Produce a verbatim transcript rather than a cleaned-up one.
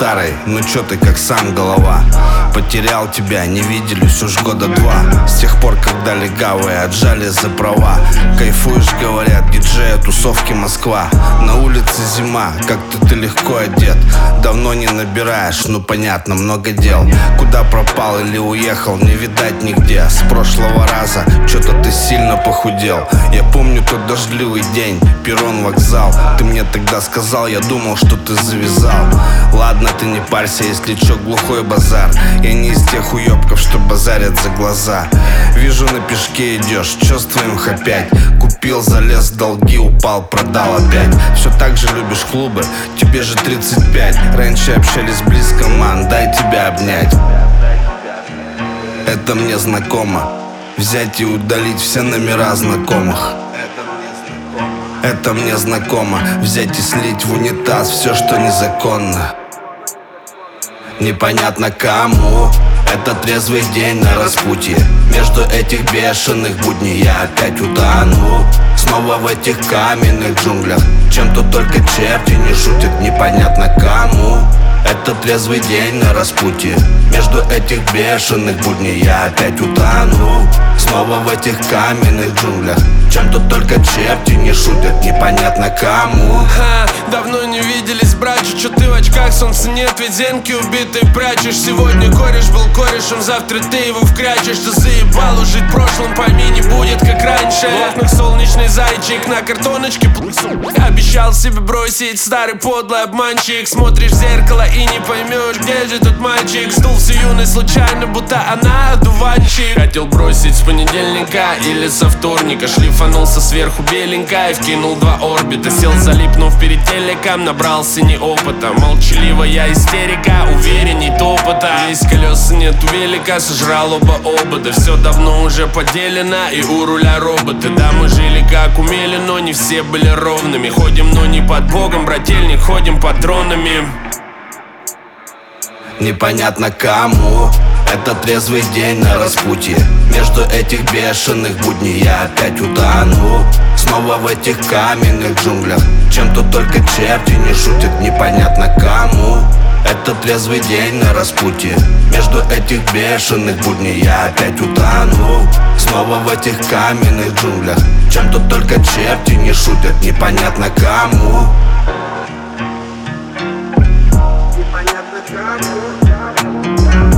старый, ну чё ты как сам голова? Потерял тебя, не виделись уж года два. С тех пор, когда легавые отжали за права. Кайфуешь, говорят, диджея, тусовки Москва. На улице зима, как-то ты легко одет. Давно не набираешь, ну понятно, много дел. Куда пропал или уехал, не видать нигде. С прошлого раза чё-то ты сильно похудел. Я помню тот дождливый день, перрон, вокзал. Ты мне тогда сказал, я думал, что ты завязал. Ладно, ты не парься, если чё, глухой базар. Я не из тех уёбков, что базарят за глаза. Вижу, на пешке идёшь, чё с твоим опять? Купил, залез в долги, упал, продал опять. Всё так же любишь клубы, тебе же тридцать пять. Раньше общались близко, ман, дай тебя обнять. Это мне знакомо, взять и удалить все номера знакомых. Это мне знакомо, взять и слить в унитаз все, что незаконно. Непонятно кому этот трезвый день на распутье. Между этих бешеных будней я опять утону. Снова в этих каменных джунглях. Чем-то только черти не шутят, непонятно кому этот трезвый день на распутье. Между этих бешеных будней я опять утону. Снова в этих каменных джунглях. Чем-то только черти не шутят, непонятно кому. Ха, давно не виделись, братья, чё ты в очках, солнца нет, ведь зенки убитые прячешь. Сегодня кореш был корешем, завтра ты его вкрячешь. Ты заебал жить прошлым, пойми, не будет как раньше. В окнах солнечный зайчик, на картоночке обещал себе бросить, старый подлый обманщик. Смотришь в зеркало и не поймешь, где же тот мальчик. Стул всю юность случайно, будто она одуванчик. Хотел бросить с понедельника или со вторника. Шлифанулся сверху беленько и вкинул два орбита. Сел, залипнув перед телеком, набрался неопыта. Молчаливая истерика, уверенней топота. Есть колеса, нету велика, сожрал оба обода. Все давно уже поделено и у руля роботы. Да, мы жили как умели, но не все были ровными. Ходим, но не под богом, брательник, ходим патронами. Непонятно кому этот трезвый день на распутье. Между этих бешеных будней я опять утону. Снова в этих каменных джунглях. Чем-то только черти не шутят, непонятно кому этот трезвый день на распутье. Между этих бешеных будней я опять утону. Снова в этих каменных джунглях. Чем-то только черти не шутят, непонятно кому. Непонятно кому.